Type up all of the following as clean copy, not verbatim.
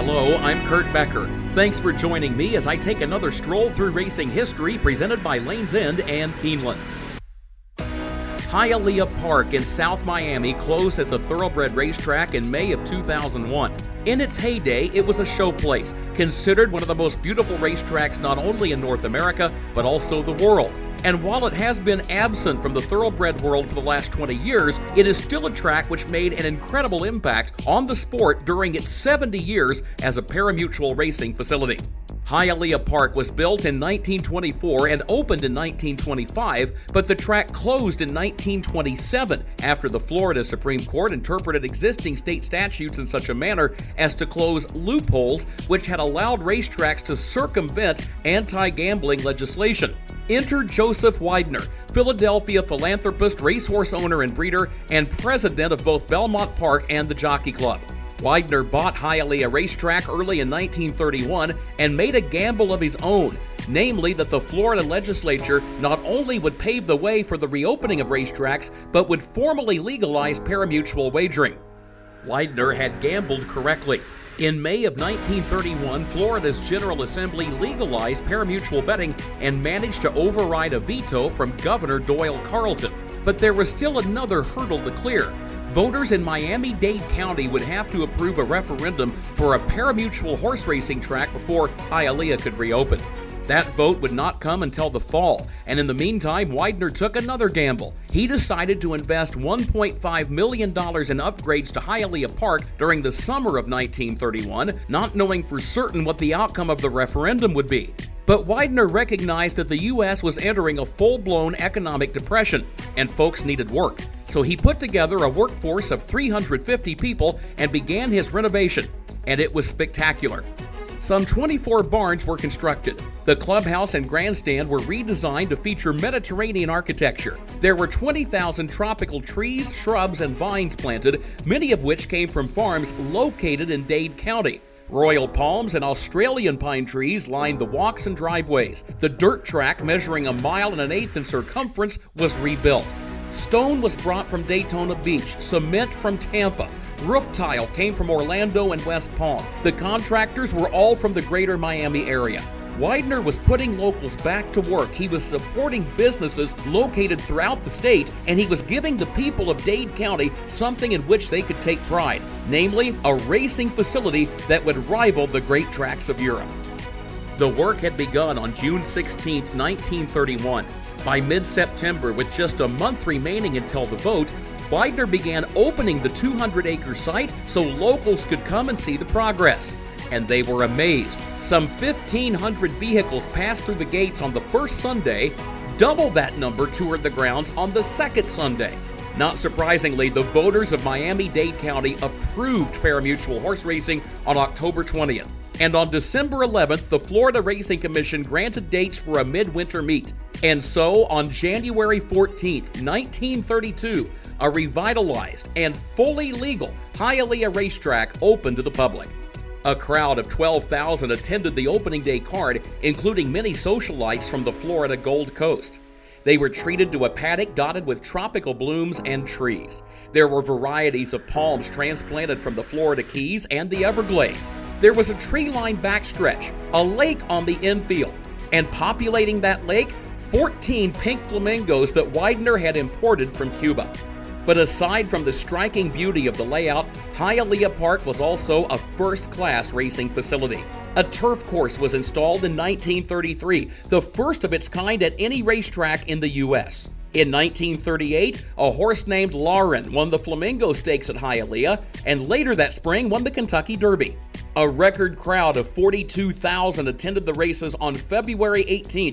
Hello, I'm Kurt Becker. Thanks for joining me as I take another stroll through racing history presented by Lanes End and Keeneland. Hialeah Park in South Miami closed as a thoroughbred racetrack in May of 2001. In its heyday, it was a showplace, considered one of the most beautiful racetracks not only in North America, but also the world. And while it has been absent from the thoroughbred world for the last 20 years, it is still a track which made an incredible impact on the sport during its 70 years as a pari-mutuel racing facility. Hialeah Park was built in 1924 and opened in 1925, but the track closed in 1927 after the Florida Supreme Court interpreted existing state statutes in such a manner as to close loopholes which had allowed racetracks to circumvent anti-gambling legislation. Enter Joseph Widener, Philadelphia philanthropist, racehorse owner and breeder, and president of both Belmont Park and the Jockey Club. Widener bought Hialeah Racetrack early in 1931 and made a gamble of his own, namely that the Florida legislature not only would pave the way for the reopening of racetracks, but would formally legalize pari-mutuel wagering. Widener had gambled correctly. In May of 1931, Florida's General Assembly legalized pari-mutuel betting and managed to override a veto from Governor Doyle Carleton. But there was still another hurdle to clear. Voters in Miami-Dade County would have to approve a referendum for a pari-mutuel horse racing track before Hialeah could reopen. That vote would not come until the fall, and in the meantime, Widener took another gamble. He decided to invest $1.5 million in upgrades to Hialeah Park during the summer of 1931, not knowing for certain what the outcome of the referendum would be. But Widener recognized that the U.S. was entering a full-blown economic depression, and folks needed work. So he put together a workforce of 350 people and began his renovation, and it was spectacular. Some 24 barns were constructed. The clubhouse and grandstand were redesigned to feature Mediterranean architecture. There were 20,000 tropical trees, shrubs, and vines planted, many of which came from farms located in Dade County. Royal palms and Australian pine trees lined the walks and driveways. The dirt track, measuring 1.1 miles in circumference, was rebuilt. Stone was brought from Daytona Beach, cement from Tampa. Roof tile came from Orlando and West Palm. The contractors were all from the greater Miami area. Widener was putting locals back to work. He was supporting businesses located throughout the state, and he was giving the people of Dade County something in which they could take pride, namely a racing facility that would rival the great tracks of Europe. The work had begun on June 16, 1931. By mid-September, with just a month remaining until the vote, Widener began opening the 200-acre site so locals could come and see the progress. And they were amazed. Some 1,500 vehicles passed through the gates on the first Sunday. Double that number toured the grounds on the second Sunday. Not surprisingly, the voters of Miami-Dade County approved pari-mutuel horse racing on October 20th. And on December 11th, the Florida Racing Commission granted dates for a midwinter meet. And so, on January 14th, 1932, a revitalized and fully legal Hialeah racetrack opened to the public. A crowd of 12,000 attended the opening day card, including many socialites from the Florida Gold Coast. They were treated to a paddock dotted with tropical blooms and trees. There were varieties of palms transplanted from the Florida Keys and the Everglades. There was a tree-lined backstretch, a lake on the infield, and populating that lake, 14 pink flamingos that Widener had imported from Cuba. But aside from the striking beauty of the layout, Hialeah Park was also a first-class racing facility. A turf course was installed in 1933, the first of its kind at any racetrack in the U.S. In 1938, a horse named Lauren won the Flamingo Stakes at Hialeah, and later that spring won the Kentucky Derby. A record crowd of 42,000 attended the races on February 18,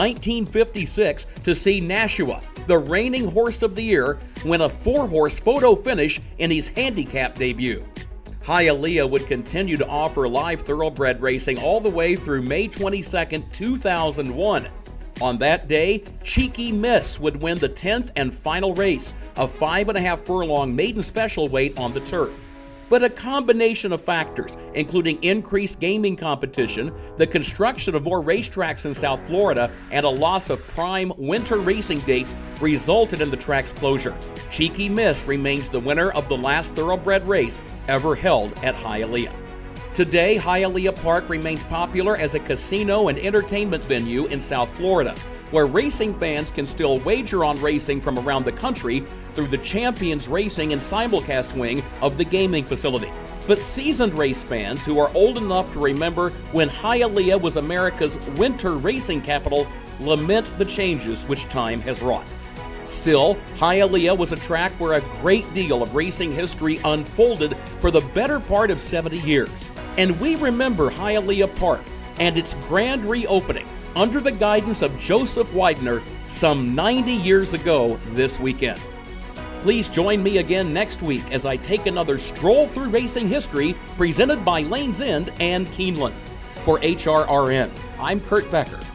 1956, to see Nashua, the reigning horse of the year, win a 4-horse photo finish in his handicap debut. Hialeah would continue to offer live thoroughbred racing all the way through May 22, 2001. On that day, Cheeky Miss would win the 10th and final race, a 5.5 furlong maiden special weight on the turf. But a combination of factors, including increased gaming competition, the construction of more racetracks in South Florida, and a loss of prime winter racing dates, resulted in the track's closure. Cheeky Miss remains the winner of the last thoroughbred race ever held at Hialeah. Today, Hialeah Park remains popular as a casino and entertainment venue in South Florida, where racing fans can still wager on racing from around the country through the Champions Racing and simulcast wing of the gaming facility. But seasoned race fans who are old enough to remember when Hialeah was America's winter racing capital lament the changes which time has wrought. Still, Hialeah was a track where a great deal of racing history unfolded for the better part of 70 years. And we remember Hialeah Park and its grand reopening under the guidance of Joseph Widener some 90 years ago this weekend. Please join me again next week as I take another stroll through racing history presented by Lane's End and Keeneland. For HRRN, I'm Kurt Becker.